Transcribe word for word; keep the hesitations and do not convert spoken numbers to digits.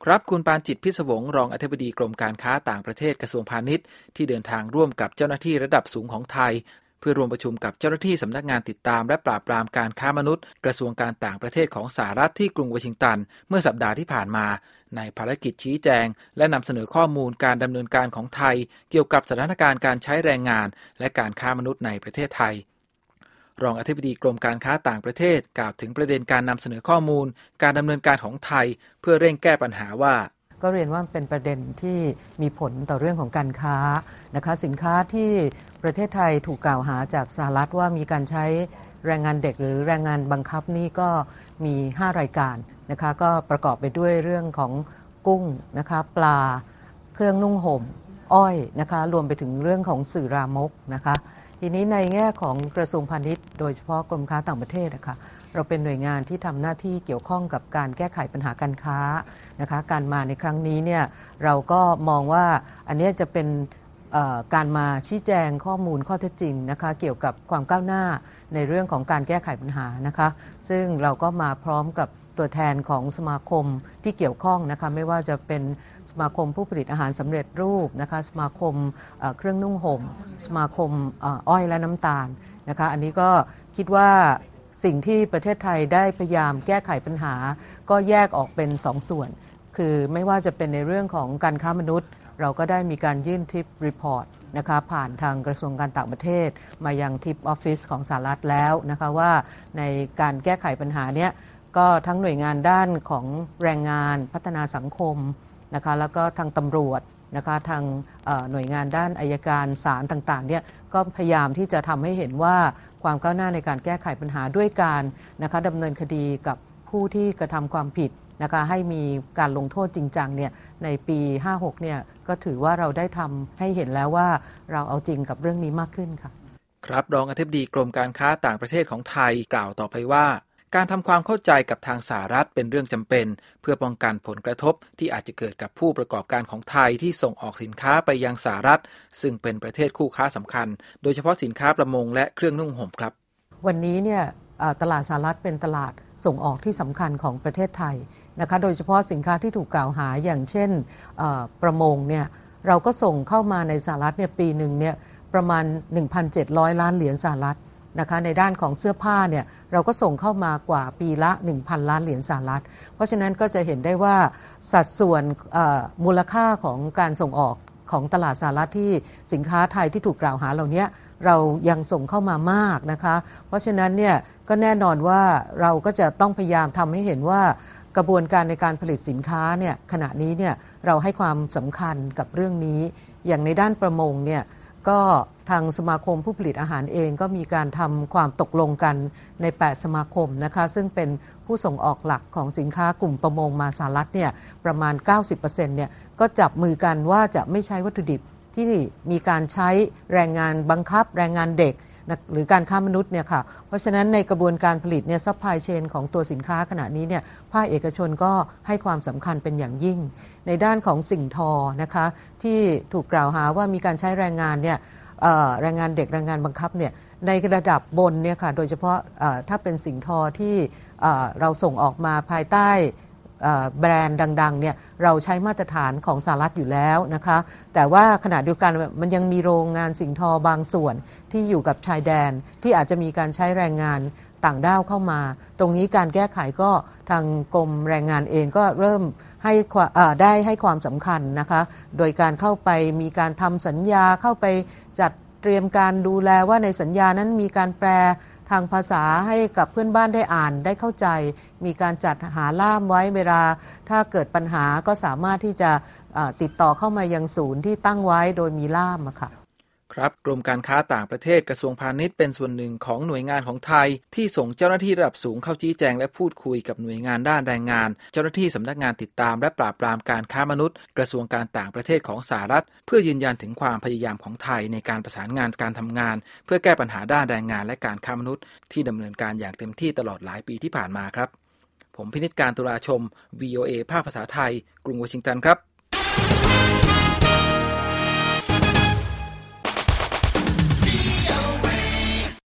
ครับคุณปานจิตพิศวงรองอธิบดีกรมการค้าต่างประเทศกระทรวงพาณิชย์ที่เดินทางร่วมกับเจ้าหน้าที่ระดับสูงของไทยเพื่อรวมประชุมกับเจ้าหน้าที่สำนักงานติดตามและปราบปรามการค้ามนุษย์กระทรวงการต่างประเทศของสหรัฐที่กรุงวอชิงตันเมื่อสัปดาห์ที่ผ่านมาในภารกิจชี้แจงและนำเสนอข้อมูลการดำเนินการของไทยเกี่ยวกับสถานการณ์การใช้แรงงานและการค้ามนุษย์ในประเทศไทยรองอธิบดีกรมการค้าต่างประเทศกล่าวถึงประเด็นการนำเสนอข้อมูลการดำเนินการของไทยเพื่อเร่งแก้ปัญหาว่าก็เรียนว่าเป็นประเด็นที่มีผลต่อเรื่องของการค้านะคะสินค้าที่ประเทศไทยถูกกล่าวหาจากสหรัฐว่ามีการใช้แรงงานเด็กหรือแรงงานบังคับนี่ก็มีห้ารายการนะคะก็ประกอบไปด้วยเรื่องของกุ้งนะคะปลาเครื่องนุ่งห่มอ้อยนะคะรวมไปถึงเรื่องของสื่อรามกนะคะทีนี้ในแง่ของกระทรวงพาณิชย์โดยเฉพาะกรมค้าต่างประเทศนะคะเราเป็นหน่วยงานที่ทำหน้าที่เกี่ยวข้องกับการแก้ไขปัญหาการค้านะคะการมาในครั้งนี้เนี่ยเราก็มองว่าอันนี้จะเป็นการมาชี้แจงข้อมูลข้อเท็จจริงนะคะเกี่ยวกับความก้าวหน้าในเรื่องของการแก้ไขปัญหานะคะซึ่งเราก็มาพร้อมกับตัวแทนของสมาคมที่เกี่ยวข้องนะคะไม่ว่าจะเป็นสมาคมผู้ผลิตอาหารสำเร็จรูปนะคะสมาคมเครื่องนุ่งห่มสมาคมอ้อยและน้ำตาลนะคะอันนี้ก็คิดว่าสิ่งที่ประเทศไทยได้พยายามแก้ไขปัญหาก็แยกออกเป็นสองส่วนคือไม่ว่าจะเป็นในเรื่องของการค้ามนุษย์เราก็ได้มีการยื่นทิปรีพอร์ตนะคะผ่านทางกระทรวงการต่างประเทศมายังทิปออฟฟิศของสหรัฐแล้วนะคะว่าในการแก้ไขปัญหาเนี้ยก็ทั้งหน่วยงานด้านของแรงงานพัฒนาสังคมนะคะแล้วก็ทางตำรวจนะคะทางหน่วยงานด้านอัยการศาลต่างๆเนี่ยก็พยายามที่จะทำให้เห็นว่าความก้าวหน้าในการแก้ไขปัญหาด้วยการนะคะดำเนินคดีกับผู้ที่กระทำความผิดนะคะให้มีการลงโทษจริงจังเนี่ยในปีห้าหกเนี่ยก็ถือว่าเราได้ทำให้เห็นแล้วว่าเราเอาจริงกับเรื่องนี้มากขึ้นค่ะครับรองอธิบดีกรมการค้าต่างประเทศของไทยกล่าวต่อไปว่าการทำความเข้าใจกับทางสหรัฐเป็นเรื่องจำเป็นเพื่อป้องกันผลกระทบที่อาจจะเกิดกับผู้ประกอบการของไทยที่ส่งออกสินค้าไปยังสหรัฐซึ่งเป็นประเทศคู่ค้าสำคัญโดยเฉพาะสินค้าประมงและเครื่องนุ่งห่มครับวันนี้เนี่ยตลาดสหรัฐเป็นตลาดส่งออกที่สำคัญของประเทศไทยนะคะโดยเฉพาะสินค้าที่ถูกกล่าวหาอย่างเช่นประมงเนี่ยเราก็ส่งเข้ามาในสหรัฐเนี่ยปีหนึ่งเนี่ยประมาณ หนึ่งพันเจ็ดร้อย ล้านเหรียญสหรัฐนะคะในด้านของเสื้อผ้าเนี่ยเราก็ส่งเข้ามากว่าปีละ หนึ่งพัน ล้านเหรียญสหรัฐเพราะฉะนั้นก็จะเห็นได้ว่าสัดส่วนมูลค่าของการส่งออกของตลาดสหรัฐที่สินค้าไทยที่ถูกกล่าวหาเหล่านี้เรายังส่งเข้ามามากนะคะเพราะฉะนั้นเนี่ยก็แน่นอนว่าเราก็จะต้องพยายามทำให้เห็นว่ากระบวนการในการผลิตสินค้าเนี่ยขณะนี้เนี่ยเราให้ความสำคัญกับเรื่องนี้อย่างในด้านประมงเนี่ยก็ทางสมาคมผู้ผลิตอาหารเองก็มีการทำความตกลงกันในแปดสมาคมนะคะซึ่งเป็นผู้ส่งออกหลักของสินค้ากลุ่มประมงมาสหรัฐเนี่ยประมาณ เก้าสิบเปอร์เซ็นต์ เนี่ยก็จับมือกันว่าจะไม่ใช้วัตถุดิบที่มีการใช้แรงงานบังคับแรงงานเด็กหรือการค้ามนุษย์เนี่ยค่ะเพราะฉะนั้นในกระบวนการผลิตเนี่ยซัพพลายเชนของตัวสินค้าขณะนี้เนี่ยภาคเอกชนก็ให้ความสำคัญเป็นอย่างยิ่งในด้านของสิ่งทอนะคะที่ถูกกล่าวหาว่ามีการใช้แรงงานเนี่ยแรงงานเด็กแรงงานบังคับเนี่ยในระดับบนเนี่ยค่ะโดยเฉพาะถ้าเป็นสิ่งทอที่เราส่งออกมาภายใต้แบรนด์ดังๆเนี่ยเราใช้มาตรฐานของสหรัฐอยู่แล้วนะคะแต่ว่าขณะเดียวกันมันยังมีโรงงานสิ่งทอบางส่วนที่อยู่กับชายแดนที่อาจจะมีการใช้แรงงานต่างด้าวเข้ามาตรงนี้การแก้ไขก็ทางกรมแรงงานเองก็เริ่มให้ได้ให้ความสำคัญนะคะโดยการเข้าไปมีการทำสัญญาเข้าไปจัดเตรียมการดูแลว่าในสัญญานั้นมีการแปลทางภาษาให้กับเพื่อนบ้านได้อ่านได้เข้าใจมีการจัดหาล่ามไว้เวลาถ้าเกิดปัญหาก็สามารถที่จะติดต่อเข้ามายังศูนย์ที่ตั้งไว้โดยมีล่ามค่ะครับกรมการค้าต่างประเทศกระทรวงพาณิชย์เป็นส่วนหนึ่งของหน่วยงานของไทยที่ส่งเจ้าหน้าที่ระดับสูงเข้าชี้แจงและพูดคุยกับหน่วยงานด้านแรงงานเจ้าหน้าที่สำนักงานติดตามและปราบปรามการค้ามนุษย์กระทรวงการต่างประเทศของสหรัฐเพื่อยืนยันถึงความพยายามของไทยในการประสานงานการทำงานเพื่อแก้ปัญหาด้านแรงงานและการค้ามนุษย์ที่ดำเนินการอย่างเต็มที่ตลอดหลายปีที่ผ่านมาครับผมพินิจการตุลาชม วี โอ เอ ภาคภาษาไทยกรุงวอชิงตันครับ